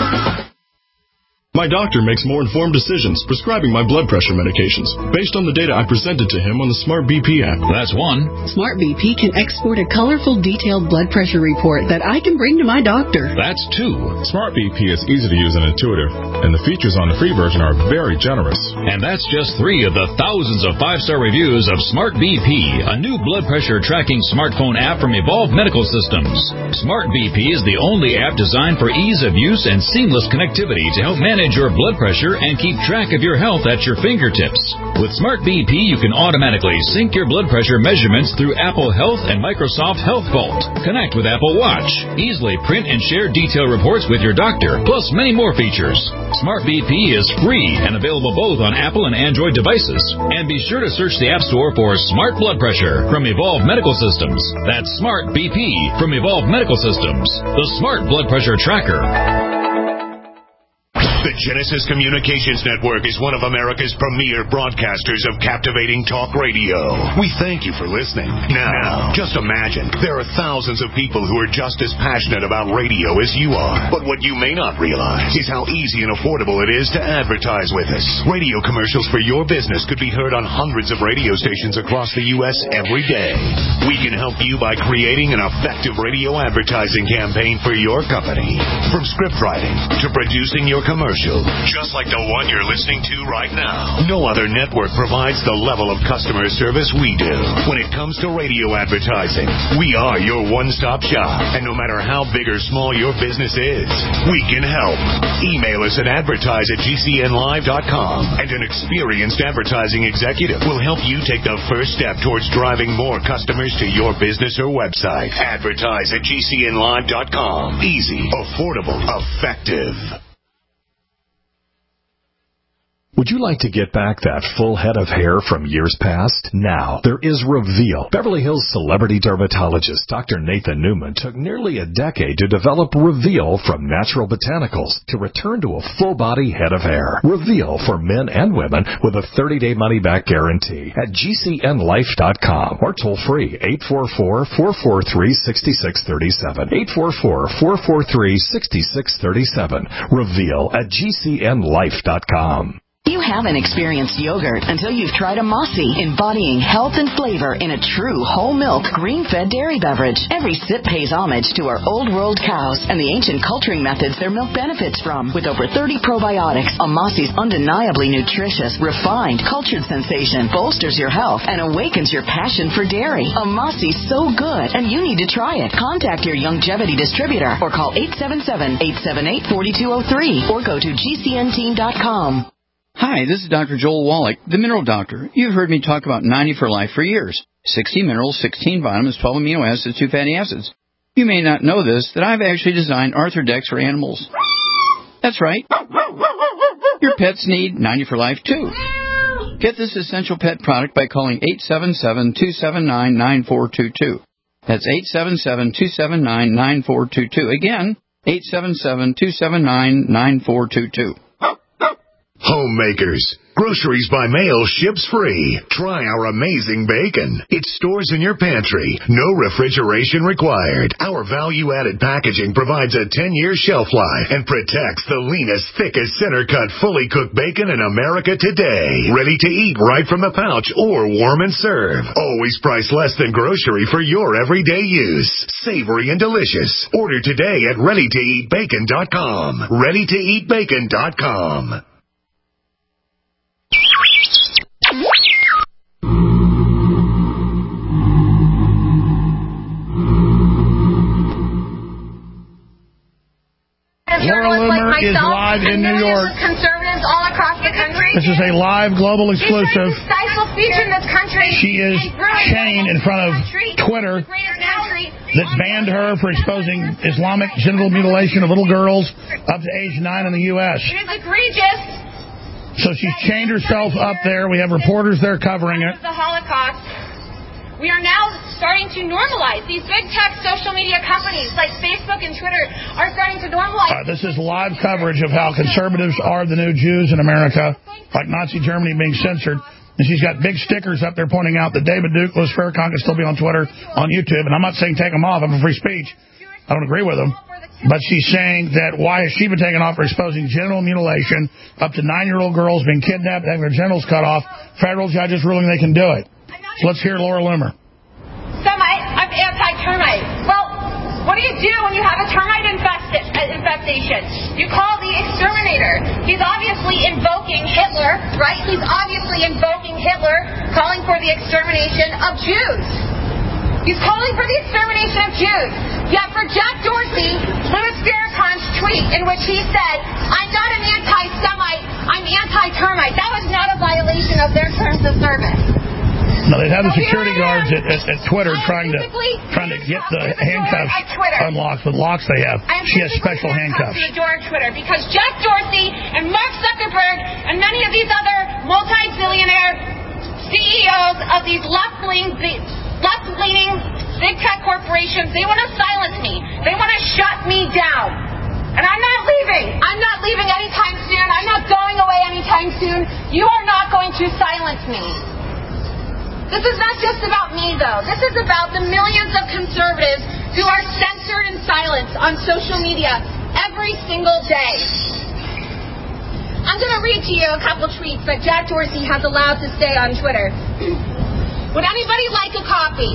My doctor makes more informed decisions prescribing my blood pressure medications based on the data I presented to him on the Smart BP app. That's one. Smart BP can export a colorful, detailed blood pressure report that I can bring to my doctor. That's two. Smart BP is easy to use and intuitive, and the features on the free version are very generous. And that's just 3 of the thousands of 5-star reviews of Smart BP, a new blood pressure tracking smartphone app from Evolve Medical Systems. Smart BP is the only app designed for ease of use and seamless connectivity to help manage Manage your blood pressure and keep track of your health at your fingertips. With Smart BP, you can automatically sync your blood pressure measurements through Apple Health and Microsoft Health Vault. Connect with Apple Watch. Easily print and share detailed reports with your doctor, plus many more features. Smart BP is free and available both on Apple and Android devices. And be sure to search the App Store for Smart Blood Pressure from Evolve Medical Systems. That's Smart BP from Evolve Medical Systems, the Smart Blood Pressure Tracker. The Genesis Communications Network is one of America's premier broadcasters of captivating talk radio. We thank you for listening. Now, just imagine, there are thousands of people who are just as passionate about radio as you are. But what you may not realize is how easy and affordable it is to advertise with us. Radio commercials for your business could be heard on hundreds of radio stations across the U.S. every day. We can help you by creating an effective radio advertising campaign for your company. From script writing to producing your commercial, just like the one you're listening to right now. No other network provides the level of customer service we do. When it comes to radio advertising, we are your one-stop shop. And no matter how big or small your business is, we can help. Email us at advertise@gcnlive.com, and an experienced advertising executive will help you take the first step towards driving more customers to your business or website. Advertise@gcnlive.com. Easy, affordable, effective. Would you like to get back that full head of hair from years past? Now, there is Reveal. Beverly Hills celebrity dermatologist Dr. Nathan Newman took nearly a decade to develop Reveal from natural botanicals to return to a full-body head of hair. Reveal for men and women with a 30-day money-back guarantee at GCNlife.com or toll-free 844-443-6637. 844-443-6637. Reveal at GCNlife.com. You haven't experienced yogurt until you've tried a Mossy, embodying health and flavor in a true whole milk, green-fed dairy beverage. Every sip pays homage to our old world cows and the ancient culturing methods their milk benefits from. With over 30 probiotics, a Mossy's undeniably nutritious, refined, cultured sensation bolsters your health and awakens your passion for dairy. A Mossy's so good, and you need to try it. Contact your Youngevity distributor or call 877-878-4203 or go to GCNteam.com. Hi, this is Dr. Joel Wallach, the Mineral Doctor. You've heard me talk about 90 for Life for years. 60 minerals, 16 vitamins, 12 amino acids, 2 fatty acids. You may not know this, that I've actually designed Arthrodex for animals. That's right. Your pets need 90 for Life, too. Get this essential pet product by calling 877-279-9422. That's 877-279-9422. Again, 877-279-9422. Homemakers. Groceries by mail ships free. Try our amazing bacon. It stores in your pantry. No refrigeration required. Our value-added packaging provides a 10-year shelf life and protects the leanest, thickest, center-cut, fully cooked bacon in America today. Ready to eat right from the pouch or warm and serve. Always priced less than grocery for your everyday use. Savory and delicious. Order today at ReadyToEatBacon.com. ReadyToEatBacon.com. Laura Loomer is live in New York. Conservatives all across the country. This is a live global exclusive. Stifle speech in this country. She is chained in front of Twitter that banned her for exposing Islamic genital mutilation of little girls up to age 9 in the U.S. It is egregious. So she's chained herself up there. We have reporters there covering it. The Holocaust. We are now starting to normalize. These big tech social media companies like Facebook and Twitter are starting to normalize. This is live coverage of how conservatives are the new Jews in America, like Nazi Germany being censored. And she's got big stickers up there pointing out that David Duke, Louis Farrakhan can still be on Twitter, on YouTube. And I'm not saying take them off. I'm for free speech. I don't agree with them. But she's saying that why has she been taken off for exposing genital mutilation, up to 9-year-old girls being kidnapped, having their genitals cut off, federal judges ruling they can do it. So let's hear Laura Loomer. I'm anti-termite. Well, what do you do when you have a termite infestation? You call the exterminator. He's obviously invoking Hitler, right? He's obviously invoking Hitler, calling for the extermination of Jews. He's calling for the extermination of Jews. Yet for Jack Dorsey, Louis Farrakhan's tweet in which he said, I'm not an anti-Semite, I'm anti-termite, that was not a violation of their terms of service. No, they'd have the security guards at Twitter trying to get the handcuffs unlocked with locks they have. She has special handcuffs. The door of Twitter because Jack Dorsey and Mark Zuckerberg and many of these other multi-billionaire CEOs of these left-leaning big tech corporations, they want to silence me. They want to shut me down. And I'm not leaving. I'm not leaving anytime soon. I'm not going away anytime soon. You are not going to silence me. This is not just about me, though. This is about the millions of conservatives who are censored and silenced on social media every single day. I'm going to read to you a couple tweets that Jack Dorsey has allowed to stay on Twitter. Would anybody like a copy?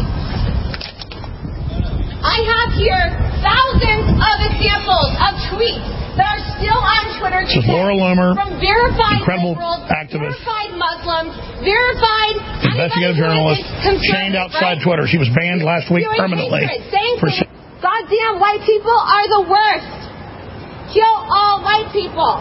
I have here thousands of examples of tweets that are still on Twitter today. This is Laura Loomer, from verified incredible liberals, activist, verified Muslims, verified investigative journalist, chained outside Twitter. She was banned last week permanently. Goddamn white people are the worst. Kill all white people.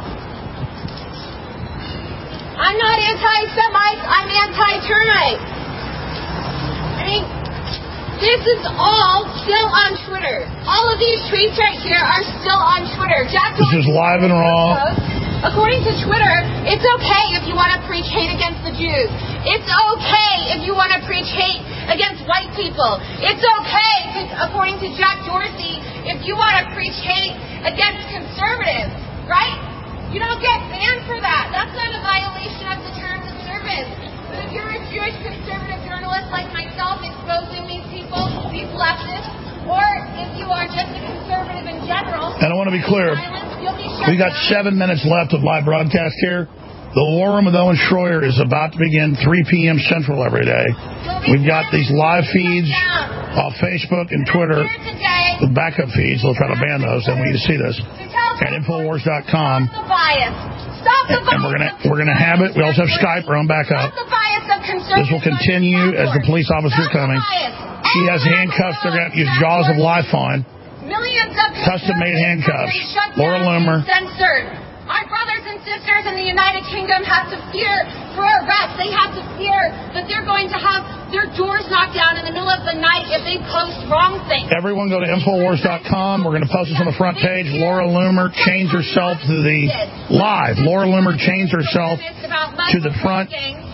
I'm not anti-Semite, I'm anti-termite. I mean, this is all still on Twitter. All of these tweets right here are still on Twitter. This is live and raw. According to Twitter, it's okay if you want to preach hate against the Jews. It's okay if you want to preach hate against white people. It's okay, according to Jack Dorsey, if you want to preach hate against conservatives, right? You don't get banned for that. That's not a violation of the terms of service. But if you're a Jewish conservative journalist like myself exposing these people, these leftists, or if you are just a conservative in general... And I want to be clear, we got 7 minutes left of live broadcast here. The War Room with Owen Schroyer is about to begin 3 p.m. Central every day. We've got these live feeds off Facebook and Twitter with backup feeds. They'll try to ban those, and we need to see this. At Infowars.com. And we're gonna have it. We also have Skype, our own backup. This will continue as the police officers are coming. She has handcuffs. They're going to use Jaws of Life on. Custom-made handcuffs. Laura Loomer. Censored. Our brothers and sisters in the United Kingdom have to fear for arrest. They have to fear that they're going to have their doors knocked down in the middle of the night if they post wrong things. Everyone go to Infowars.com. We're going to post this on the front page. Laura Loomer chains herself to the live. Laura Loomer chains herself to the front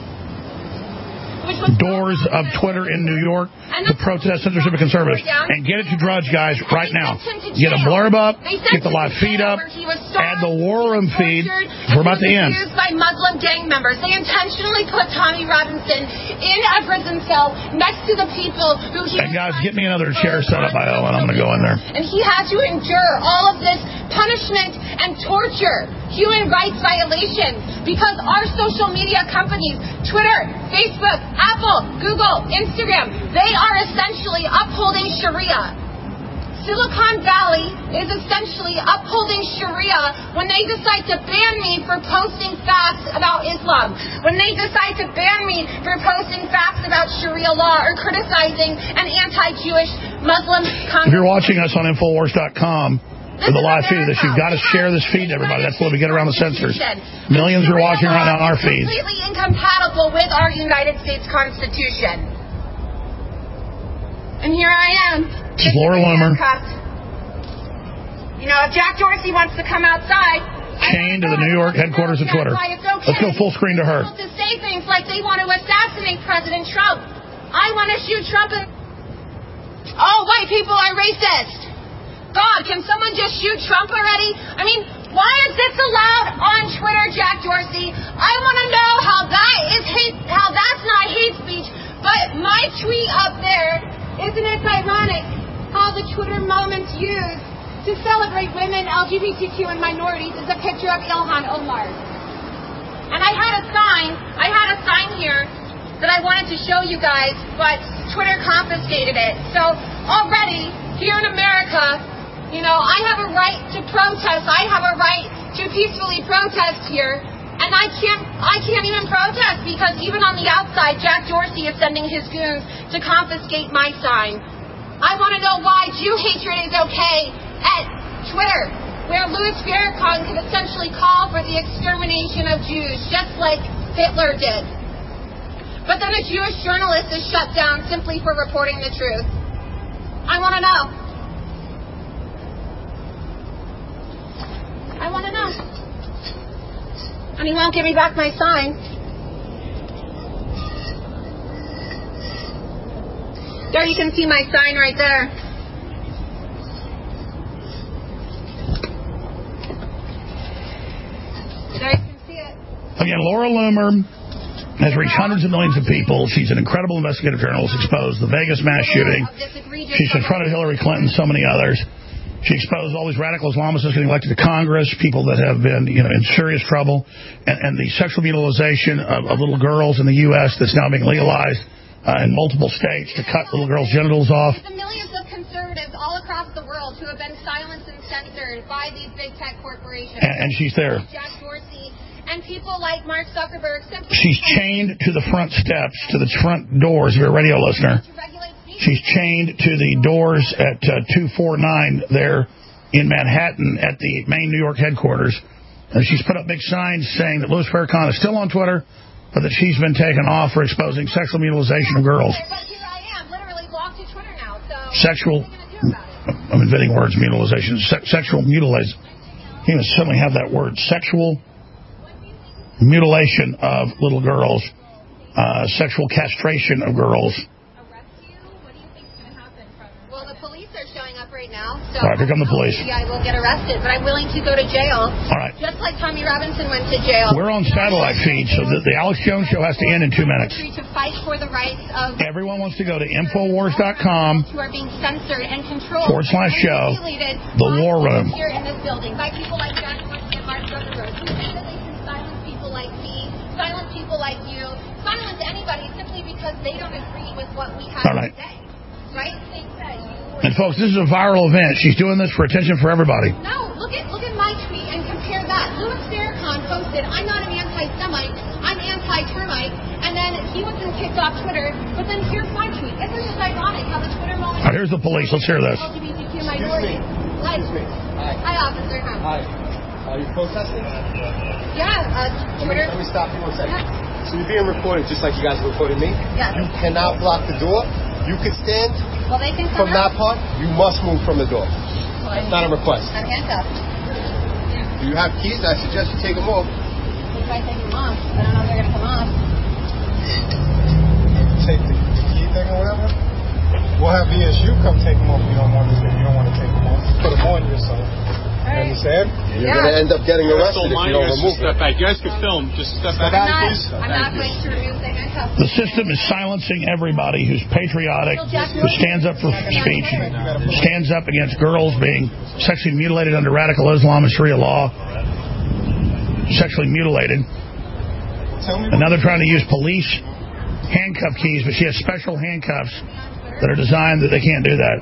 doors of Twitter in New York to protest censorship of conservatives. And get it to Drudge, guys, right now. Get a blurb up, get the live feed up, add the War Room feed. We're about to end. Used by Muslim gang members. They intentionally put Tommy Robinson in a prison cell next to the people who he... And guys, get me another chair set up by Owen. I'm going to go in there. And he had to endure all of this punishment and torture, human rights violations, because our social media companies, Twitter, Facebook, Apple, Google, Instagram, they are essentially upholding Sharia. Silicon Valley is essentially upholding Sharia when they decide to ban me for posting facts about Islam, when they decide to ban me for posting facts about Sharia law or criticizing an anti-Jewish Muslim congressman. If you're watching us on Infowars.com, for the live feed of this, you've got to share this feed to everybody. That's the way we get around the censors. Millions are watching right now on our feed. Completely incompatible with our United States Constitution. And here I am. This is Laura Loomer. You know, if Jack Dorsey wants to come outside... Chained to the New York headquarters of Twitter. Let's go full screen to her. To say things like they want to assassinate President Trump. I want to shoot Trump and... Oh, white people are racist. God, can someone just shoot Trump already? I mean, why is this allowed on Twitter, Jack Dorsey? I want to know how that's not hate speech. But my tweet up there, isn't it ironic how the Twitter moments used to celebrate women, LGBTQ, and minorities is a picture of Ilhan Omar. And I had a sign here that I wanted to show you guys, but Twitter confiscated it. So already, here in America, you know, I have a right to protest. I have a right to peacefully protest here. And I can't even protest because even on the outside, Jack Dorsey is sending his goons to confiscate my sign. I want to know why Jew hatred is okay at Twitter, where Louis Farrakhan could essentially call for the extermination of Jews, just like Hitler did. But then a Jewish journalist is shut down simply for reporting the truth. I want to know. I want to know. And he won't give me back my sign. There you can see my sign right there. There you can see it. Again, Laura Loomer has reached hundreds of millions of people. She's an incredible investigative journalist, exposed the Vegas mass shooting. She's confronted Hillary Clinton, so many others. She exposed all these radical Islamists getting elected to Congress, people that have been, in serious trouble, and the sexual mutilization of little girls in the U.S. that's now being legalized in multiple states to cut little girls' genitals off. The millions of conservatives all across the world who have been silenced and censored by these big tech corporations. And she's there. Jack Dorsey and people like Mark Zuckerberg. She's chained to the front steps, to the front doors, if you're a radio listener. She's chained to the doors at 249 there in Manhattan at the main New York headquarters. And she's put up big signs saying that Louis Farrakhan is still on Twitter, but that she's been taken off for exposing sexual mutilization of girls. But here I am, literally blocked to Twitter now. So sexual, I'm inventing words, mutilization. Sexual mutilation. You can certainly have that word. Sexual mutilation of little girls. Sexual castration of girls. Well, the police are showing up right now. So all right, here come the police. Yeah, I will get arrested, but I'm willing to go to jail. All right. Just like Tommy Robinson went to jail. We're on satellite feed, so the Alex Jones Show has to end in 2 minutes. To fight for the rights of everyone wants to go to Infowars.com who are being censored and controlled /show the War Room. Here in this building by people like Jack Dorsey and Mark Zuckerberg who say that they can silence people like me, silence people like you, silence anybody simply because they don't agree with what we have to say. Right? They say and folks, this is a viral event. She's doing this for attention for everybody. No, look at my tweet and compare that. Louis Farrakhan posted, "I'm not an anti-Semite, I'm anti-termite," and then he wasn't kicked off Twitter. But then here's my tweet. Isn't this ironic how the Twitter moment? All right, here's the police. Let's hear this. LGBTQ minority. Hi, officer. Hi. Are you protesting? Yeah. Twitter. Let me stop you 1 second. So you're being recorded just like you guys recorded me. Yeah. You cannot block the door. You can stand. Well, they can from that part, you must move from the door. That's not a request. I'm handcuffed. Do you have keys? I suggest you take them off. What if I take them off? I don't know if they're going to come off. Take the key thing or whatever. We'll have VSU come take them off if you don't want to take them off. Put them on yourself. You understand? You're going to end up getting arrested if you don't remove them. Step back. You guys can film. Just step back, please. I'm not going to remove the handcuffs. The system is silencing everybody who's patriotic, who stands up for speech, stands up against girls being sexually mutilated under radical Islam and Sharia law, sexually mutilated. And now they're trying to use police handcuff keys, but she has special handcuffs that are designed that they can't do that.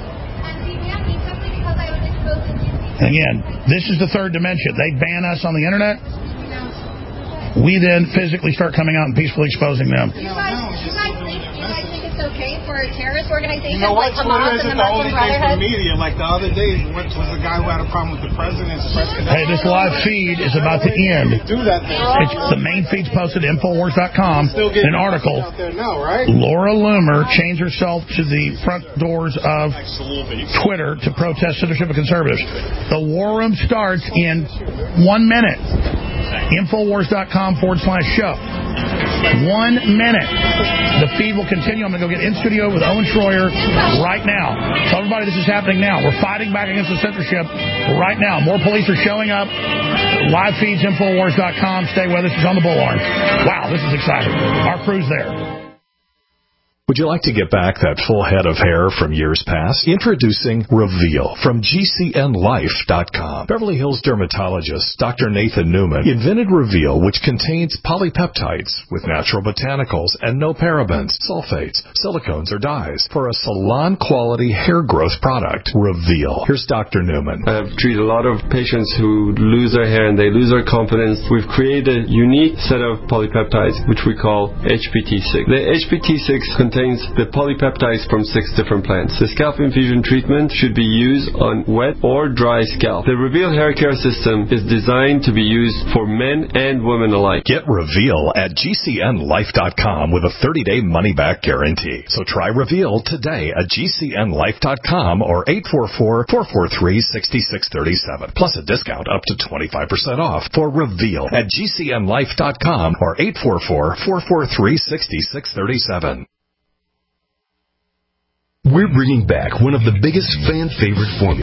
And again, this is the third dimension. They ban us on the internet. We then physically start coming out and peacefully exposing them. You guys think it's okay for a terrorist organization you know what? like Hamas and the Muslim Brotherhood? Media, like the other day, was a guy who had a problem with the president's press conference. Hey, this live feed is about to end. The main feed's posted at Infowars.com. An article. Now, right? Laura Loomer chains herself to the front doors of Twitter to protest censorship of conservatives. The War Room starts in 1 minute. Infowars.com /show. 1 minute. The feed will continue. I'm going to go get in studio with Owen Schroyer right now. Tell everybody this is happening now. We're fighting back against the censorship right now. More police are showing up. Live feeds, Infowars.com. Stay with us. It's on the bullhorn. Wow, this is exciting. Our crew's there. Would you like to get back that full head of hair from years past? Introducing Reveal from GCNlife.com. Beverly Hills dermatologist Dr. Nathan Newman invented Reveal, which contains polypeptides with natural botanicals and no parabens, sulfates, silicones, or dyes for a salon-quality hair growth product. Reveal. Here's Dr. Newman. I've treated a lot of patients who lose their hair and they lose their confidence. We've created a unique set of polypeptides, which we call HPT6. The HPT6 contains contains the polypeptides from 6 different plants. The scalp infusion treatment should be used on wet or dry scalp. The Reveal hair care system is designed to be used for men and women alike. Get Reveal at GCNlife.com with a 30-day money-back guarantee. So try Reveal today at GCNlife.com or 844-443-6637. Plus a discount up to 25% off for Reveal at GCNlife.com or 844-443-6637. We're bringing back one of the biggest fan favorite formulas.